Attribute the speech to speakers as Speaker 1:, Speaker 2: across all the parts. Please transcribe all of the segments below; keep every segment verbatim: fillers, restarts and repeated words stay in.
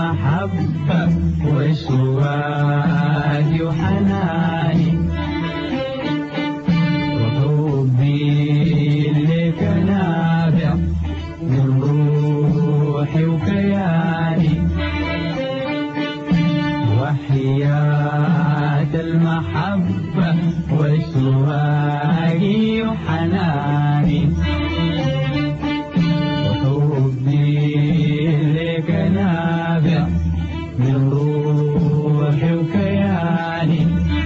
Speaker 1: المحبة واشواقي وحناني وحبي لك نابع من روحي وكياني وحياة المحبة واشواقي وحناني من روحي وكياني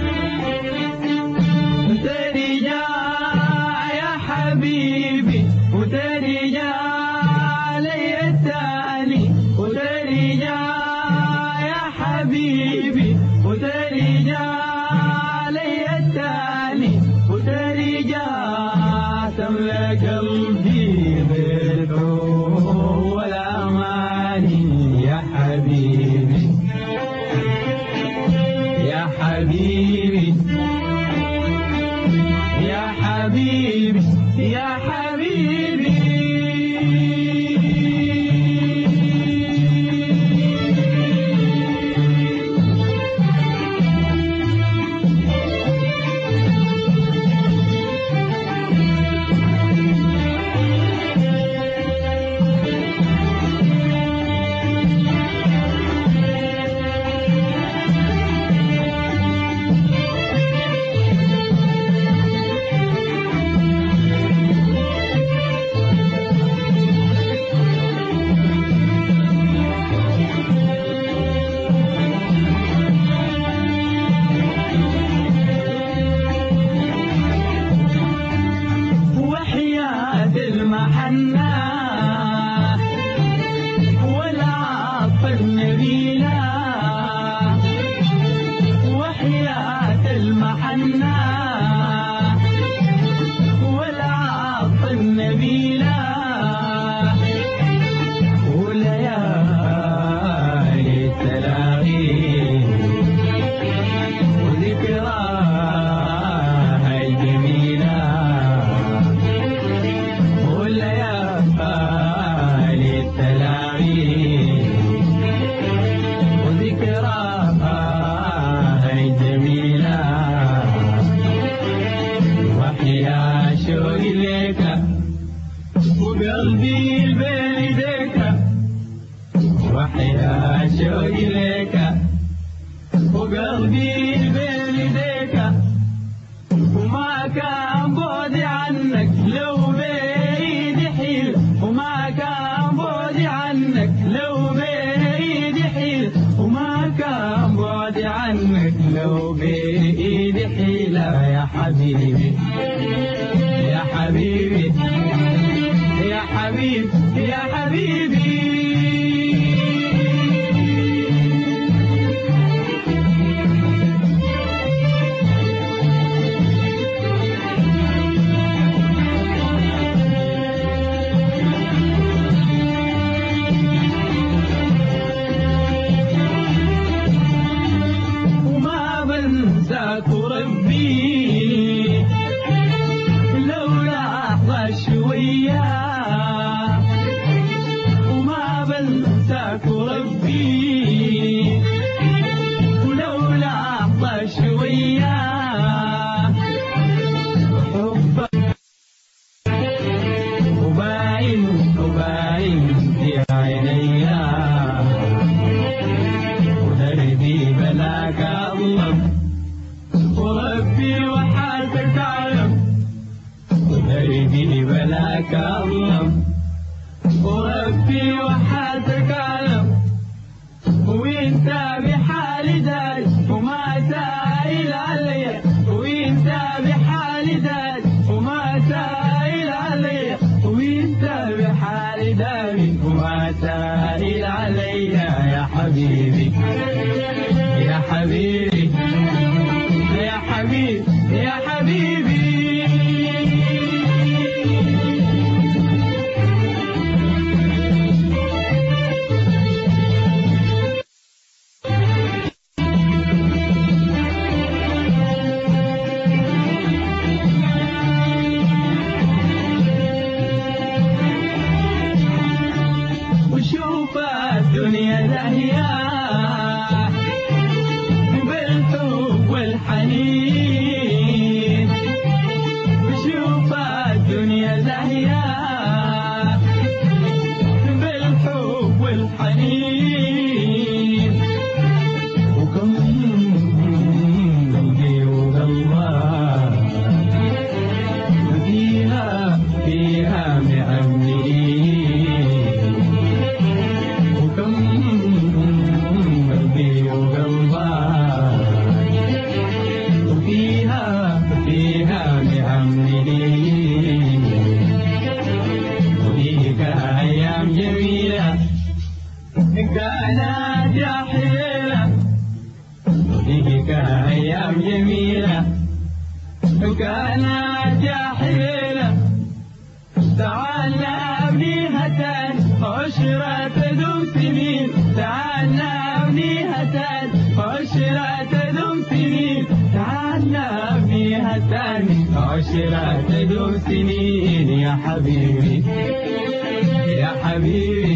Speaker 1: وترجع يا حبيبي وترجع لي التاني وترجع يا حبيبي وترجع لي التاني وترجع تملى قلبي بالحب والأماني يا حبيبي يا حبيبي يا حبيبي يا حبيبي المحنة والعطف النبيلة وحياة المحنة والعطف النبيلة وليالي التلاغي وذكراها الجميلة وليالي التلاغي وذكراها الجميلة وحيا شوقي لك وقلبي بين يديك وحيا شوقي لك وقلبي بين يديك وما كان بعدي عنك لو بيدي حيل وما كان بعدي عنك لو بيدي حيل وما كان بعدي عنك لو بيدي حيلة يا حبيبي يا حبيبي يا حبيبي يا حبيبي انساك ربي لو لحظة شوية وما بنساك ربي ولو لحظة شوية حبك وباين وباين في عينيا ودربي بلاك الله وربي وحالك تعلم ودربي بلاك الله وربي وحالك تعلم وانت بحالي داي وما سائل علي وانت بحالي داي وما سائل علي وانت بحالي داي وما سائل علي يا حبيبي يا حبيبي يا حبيبي يا حبيبي وشوف الدنيا زاهية يا حيلة وفيك أيام جميلة وكانت يا حيلة تعالى أبنيها تاني عشرة تدوم سنين تعالى أبنيها تاني عشرة تدوم سنين تعالى أبنيها تاني عشرة تدوم سنين يا حبيبي يا حبيبي